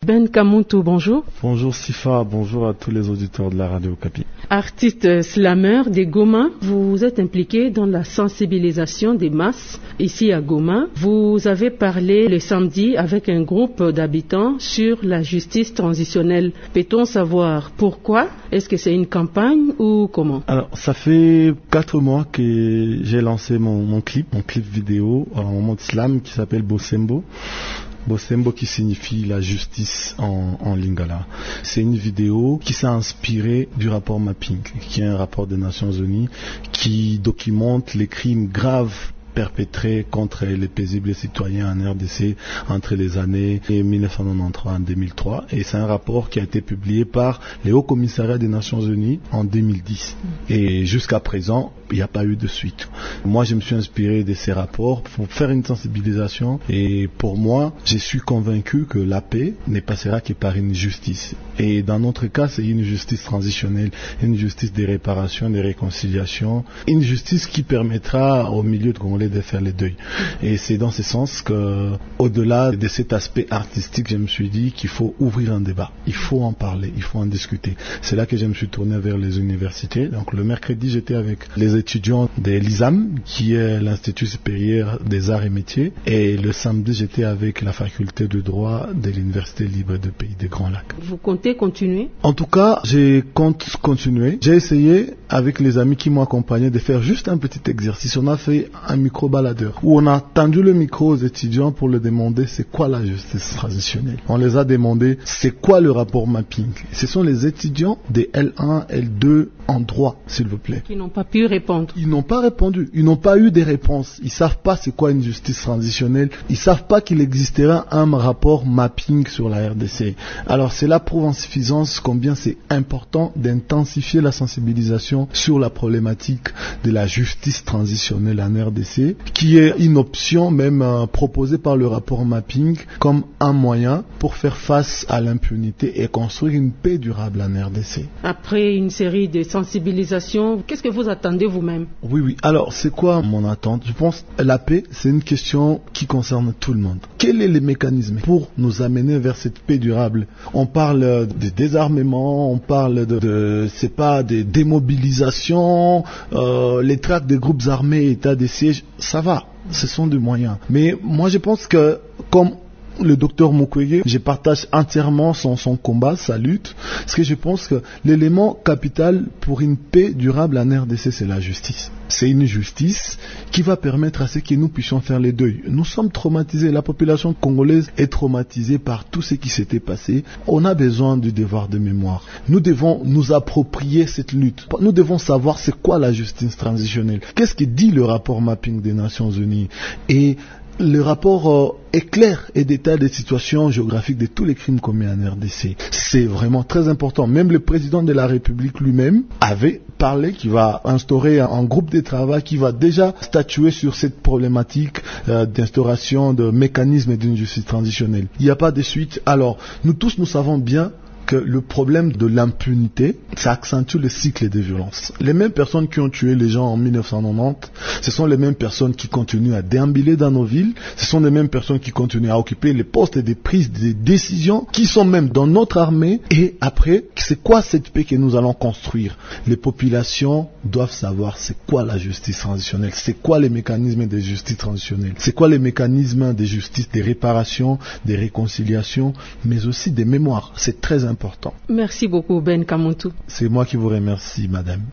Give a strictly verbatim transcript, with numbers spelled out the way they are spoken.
Ben Kamuntu, bonjour. Bonjour Sifa, bonjour à tous les auditeurs de la radio Okapi. Artiste slammer des Goma, vous êtes impliqué dans la sensibilisation des masses ici à Goma. Vous avez parlé le samedi avec un groupe d'habitants sur la justice transitionnelle. Peut-on savoir pourquoi? Est-ce que c'est une campagne ou comment? Alors, ça fait quatre mois que j'ai lancé mon, mon clip, mon clip vidéo en mode slam qui s'appelle Bosembo. Bosembo qui signifie la justice en, en lingala. C'est une vidéo qui s'est inspirée du rapport Mapping, qui est un rapport des Nations Unies qui documente les crimes graves perpétrés contre les paisibles citoyens en R D C entre les années mille neuf cent quatre-vingt-treize et deux mille trois. Et c'est un rapport qui a été publié par les Hauts Commissariats des Nations Unies en deux mille dix. Et jusqu'à présent, il n'y a pas eu de suite. Moi, je me suis inspiré de ces rapports pour faire une sensibilisation. Et pour moi, je suis convaincu que la paix ne passera que par une justice. Et dans notre cas, c'est une justice transitionnelle, une justice de réparation, de réconciliation, une justice qui permettra au milieu de Congolais de faire les deuils. Et c'est dans ce sens que, au-delà de cet aspect artistique, je me suis dit qu'il faut ouvrir un débat. Il faut en parler, il faut en discuter. C'est là que je me suis tourné vers les universités. Donc le mercredi, j'étais avec les étudiants de l'I S A M, qui est l'Institut supérieur des arts et métiers. Et le samedi, j'étais avec la faculté de droit de l'Université libre de Pays des Grands Lacs. Vous comptez continuer? En tout cas, je compte continuer. J'ai essayé, avec les amis qui m'ont accompagné, de faire juste un petit exercice. On a fait un micro-baladeur, où on a tendu le micro aux étudiants pour leur demander c'est quoi la justice transitionnelle. On les a demandé c'est quoi le rapport Mapping. Ce sont les étudiants des L un, L deux en droit, s'il vous plaît. Qui n'ont pas pu répondre. Ils n'ont pas répondu. Ils n'ont pas eu des réponses. Ils savent pas c'est quoi une justice transitionnelle. Ils savent pas qu'il existera un rapport Mapping sur la R D C. Alors c'est là prouve en suffisance combien c'est important d'intensifier la sensibilisation sur la problématique de la justice transitionnelle en R D C, qui est une option même euh, proposée par le rapport Mapping comme un moyen pour faire face à l'impunité et construire une paix durable en R D C. Après une série de sensibilisations, qu'est-ce que vous attendez vous-même? Oui, oui. Alors, c'est quoi mon attente? Je pense que la paix, c'est une question qui concerne tout le monde. Quel est le mécanisme pour nous amener vers cette paix durable? On parle de désarmement, on parle de, de c'est pas, de démobilisation, euh, les tracts des groupes armés, état de siège, ça va, ce sont des moyens. Mais moi, je pense que, comme le docteur Mukwege, je partage entièrement son, son combat, sa lutte, parce que je pense que l'élément capital pour une paix durable en R D C, c'est la justice. C'est une justice qui va permettre à ce que nous puissions faire les deuils. Nous sommes traumatisés, la population congolaise est traumatisée par tout ce qui s'était passé. On a besoin du devoir de mémoire. Nous devons nous approprier cette lutte. Nous devons savoir c'est quoi la justice transitionnelle. Qu'est-ce que dit le rapport Mapping des Nations Unies? Et le rapport euh, est clair et détaille des situations géographiques de tous les crimes commis en R D C. C'est vraiment très important. Même le président de la République lui-même avait parlé qu'il va instaurer un, un groupe de travail qui va déjà statuer sur cette problématique euh, d'instauration de mécanismes d'une justice transitionnelle. Il n'y a pas de suite. Alors, nous tous, nous savons bien que le problème de l'impunité, ça accentue le cycle de violence. Les mêmes personnes qui ont tué les gens en mille neuf cent quatre-vingt-dix, ce sont les mêmes personnes qui continuent à déambuler dans nos villes, ce sont les mêmes personnes qui continuent à occuper les postes de prise de décision, qui sont même dans notre armée. Et après, c'est quoi cette paix que nous allons construire? Les populations doivent savoir c'est quoi la justice transitionnelle, c'est quoi les mécanismes de justice transitionnelle, c'est quoi les mécanismes de justice, de réparation, de réconciliation, mais aussi des mémoires. C'est très important. Merci beaucoup Ben Kamuntu. C'est moi qui vous remercie, madame.